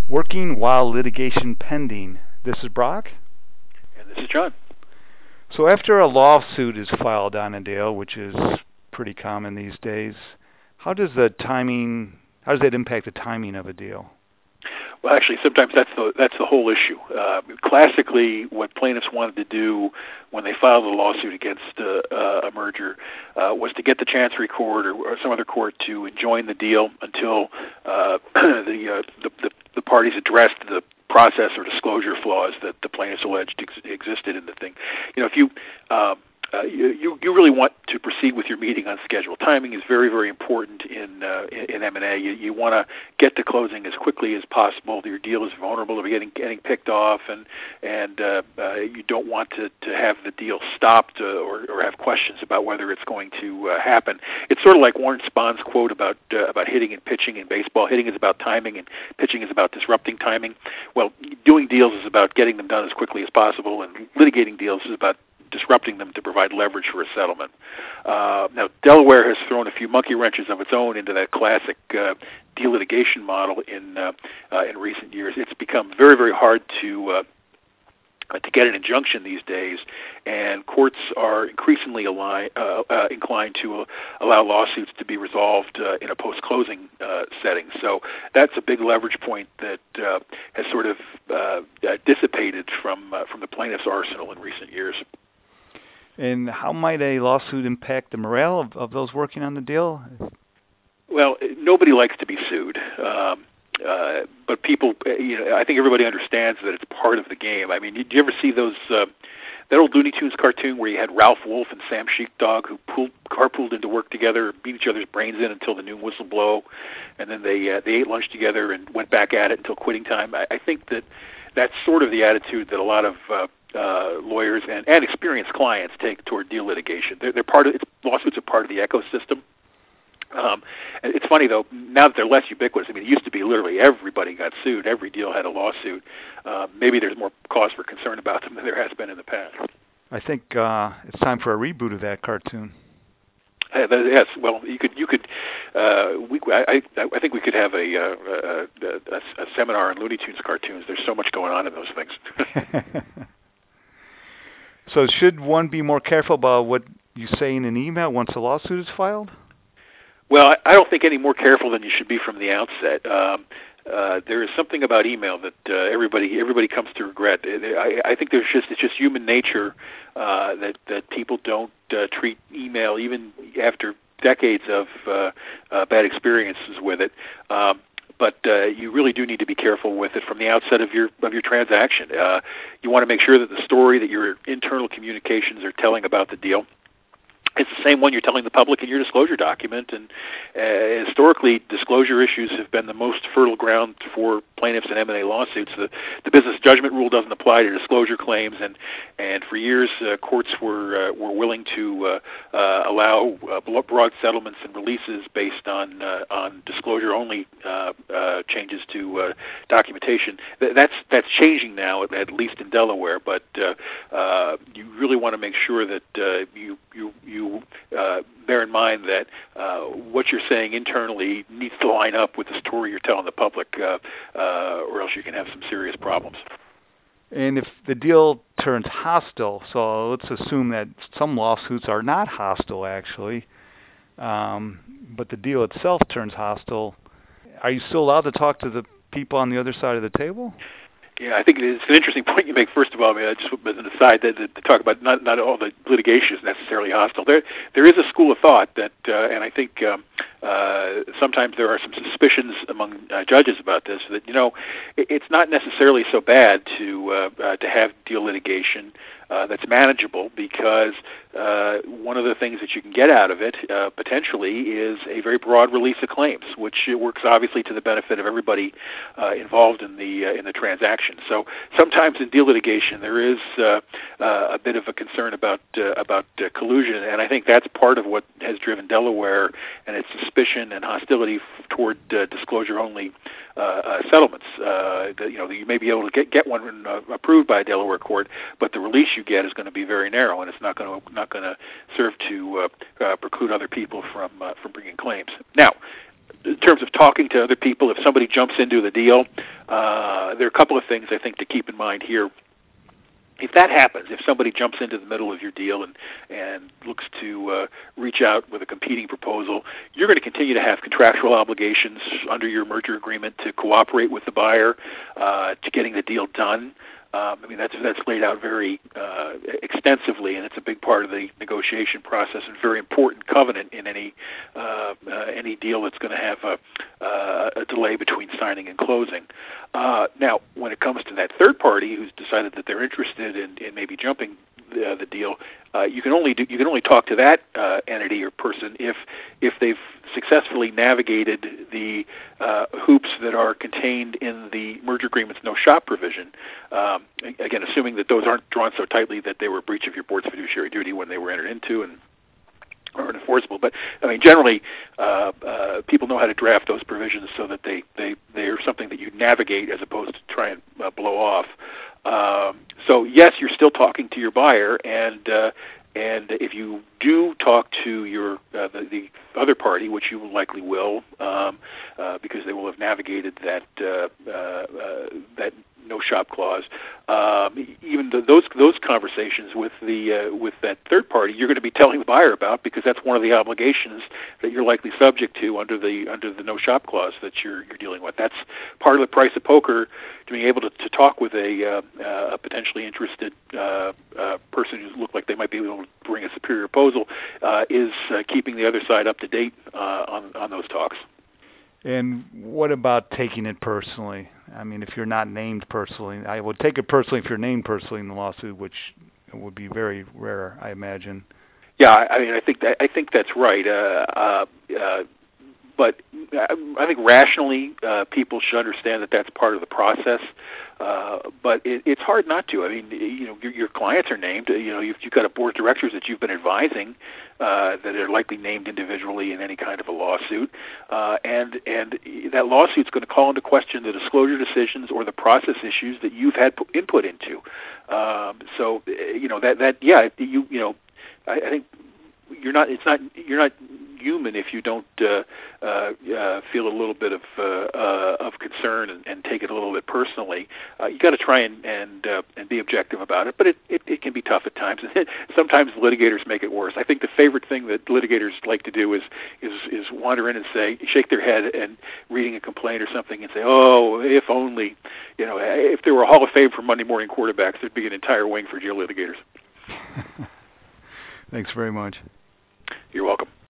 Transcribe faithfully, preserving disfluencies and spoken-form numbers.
Working while litigation pending. This is Brock. And this is John. So after a lawsuit is filed on a deal, which is pretty common these days, how does the timing, how does that impact the timing of a deal? Well, actually, sometimes that's the that's the whole issue. Uh, classically, what plaintiffs wanted to do when they filed a lawsuit against uh, uh, a merger uh, was to get the Chancery Court or, or some other court to enjoin the deal until uh, the, uh, the the the parties addressed the process or disclosure flaws that the plaintiffs alleged ex- existed in the thing. You know, if you uh, Uh, you, you really want to proceed with your meeting on schedule. Timing is very, very important in uh, in M and A. You, you want to get to closing as quickly as possible. Your deal is vulnerable to getting getting picked off, and and uh, uh, you don't want to, to have the deal stopped uh, or, or have questions about whether it's going to uh, happen. It's sort of like Warren Spahn's quote about uh, about hitting and pitching in baseball. Hitting is about timing, and pitching is about disrupting timing. Well, doing deals is about getting them done as quickly as possible, and litigating deals is about disrupting them to provide leverage for a settlement. Uh, now, Delaware has thrown a few monkey wrenches of its own into that classic uh, deal litigation model in uh, uh, in recent years. It's become very, very hard to uh, to get an injunction these days, and courts are increasingly align, uh, uh, inclined to uh, allow lawsuits to be resolved uh, in a post-closing uh, setting. So that's a big leverage point that uh, has sort of uh, uh, dissipated from uh, from the plaintiff's arsenal in recent years. And how might a lawsuit impact the morale of, of those working on the deal? Well, nobody likes to be sued, um, uh, but people, you know, I think everybody understands that it's part of the game. I mean, did you ever see those uh, that old Looney Tunes cartoon where you had Ralph Wolf and Sam Sheepdog who pulled, carpooled into work together, beat each other's brains in until the noon whistle blow, and then they uh, they ate lunch together and went back at it until quitting time? I, I think that that's sort of the attitude that a lot of uh, Uh, lawyers and, and experienced clients take toward deal litigation. They're, they're part of it's, lawsuits are part of the ecosystem. Um, it's funny though, now that they're less ubiquitous. I mean, it used to be literally everybody got sued. Every deal had a lawsuit. Uh, maybe there's more cause for concern about them than there has been in the past. I think uh, it's time for a reboot of that cartoon. Uh, yes, well, you could, you could, uh, we, I, I think we could have a, uh, a, a, a seminar on Looney Tunes cartoons. There's so much going on in those things. So should one be more careful about what you say in an email once a lawsuit is filed? Well, I don't think any more careful than you should be from the outset. Um, uh, there is something about email that uh, everybody everybody comes to regret. I, I think there's just it's just human nature uh, that that people don't uh, treat email even after decades of uh, uh, bad experiences with it. Um, But uh, you really do need to be careful with it from the outset of your of your transaction. Uh, you want to make sure that the story that your internal communications are telling about the deal is the same one you're telling the public in your disclosure document. And uh, historically, disclosure issues have been the most fertile ground for plaintiffs in M and A lawsuits. The, the business judgment rule doesn't apply to disclosure claims, and and for years uh, courts were uh, were willing to uh, uh, allow uh, broad settlements and releases based on uh, on disclosure only uh, uh, changes to uh, documentation. That's that's changing now, at, at least in Delaware. But uh, uh, you really want to make sure that uh, you you you uh, bear in mind that uh, what you're saying internally needs to line up with the story you're telling the public, uh, uh, or else you can have some serious problems. And if the deal turns hostile, so let's assume that some lawsuits are not hostile actually, um, but the deal itself turns hostile, are you still allowed to talk to the people on the other side of the table? Yeah, I think it's an interesting point you make. First of all, I mean, I just as an aside, that, that to talk about not not all the litigation is necessarily hostile. There there is a school of thought that, uh, and I think um, uh, sometimes there are some suspicions among uh, judges about this, that you know it, it's not necessarily so bad to uh, uh, to have deal litigation uh, that's manageable, because uh, one of the things that you can get out of it uh, potentially is a very broad release of claims, which works obviously to the benefit of everybody uh, involved in the uh, in the transaction. So sometimes in deal litigation there is uh, uh, a bit of a concern about uh, about uh, collusion, and I think that's part of what has driven Delaware and its suspicion and hostility f- toward uh, disclosure-only uh, uh, settlements. Uh, the, you know, you may be able to get get one uh, approved by a Delaware court, but the release you get is going to be very narrow, and it's not going to not going to serve to uh, uh, preclude other people from uh, from bringing claims. Now, in terms of talking to other people, if somebody jumps into the deal, uh, there are a couple of things I think to keep in mind here. If that happens, if somebody jumps into the middle of your deal and and looks to uh, reach out with a competing proposal, you're going to continue to have contractual obligations under your merger agreement to cooperate with the buyer uh, to getting the deal done. Um, I mean, that's that's laid out very uh, extensively, and it's a big part of the negotiation process and very important covenant in any uh, uh, any deal that's going to have a, uh, a delay between signing and closing. Uh, now, when it comes to that third party who's decided that they're interested in, in maybe jumping the, the deal, uh, you can only do, you can only talk to that uh, entity or person if if they've successfully navigated the uh, hoops that are contained in the merger agreement's no shop provision. Um, again, assuming that those aren't drawn so tightly that they were a breach of your board's fiduciary duty when they were entered into and aren't enforceable. But I mean, generally, uh, uh, people know how to draft those provisions so that they they they are something that you navigate as opposed to try and uh, blow off. Um, so yes, you're still talking to your buyer, and uh, and if you do talk to your uh, the, the other party, which you likely will, um, uh, because they will have navigated that uh, uh, uh, that no shop clause. Um, even the, those those conversations with the uh, with that third party, you're going to be telling the buyer about, because that's one of the obligations that you're likely subject to under the under the no shop clause that you're you're dealing with. That's part of the price of poker, to being able to, to talk with a, uh, uh, a potentially interested uh, uh, person who look like they might be able to bring a superior proposal, uh, is uh, keeping the other side up to date uh, on on those talks. And what about taking it personally? I mean, if you're not named personally, I would take it personally if you're named personally in the lawsuit, which would be very rare, I imagine. Yeah, I mean, I think that I think that's right. Uh, uh, uh, but I think rationally, uh, people should understand that that's part of the process. Uh, but it, it's hard not to. I mean, you know, your, your clients are named. You know, you've, you've got a board of directors that you've been advising uh, that are likely named individually in any kind of a lawsuit, uh, and and that lawsuit's going to call into question the disclosure decisions or the process issues that you've had input into. Um, so, you know, that that yeah, you you know, I, I think you're not. It's not. You're not human if you don't uh, uh, uh, feel a little bit of uh, uh, of concern and, and take it a little bit personally. Uh, you got to try and and, uh, and be objective about it, but it, it, it can be tough at times. Sometimes litigators make it worse. I think the favorite thing that litigators like to do is is is wander in and say, shake their head and reading a complaint or something and say, oh, if only, you know, if there were a Hall of Fame for Monday morning quarterbacks, there'd be an entire wing for jail litigators. Thanks very much. You're welcome.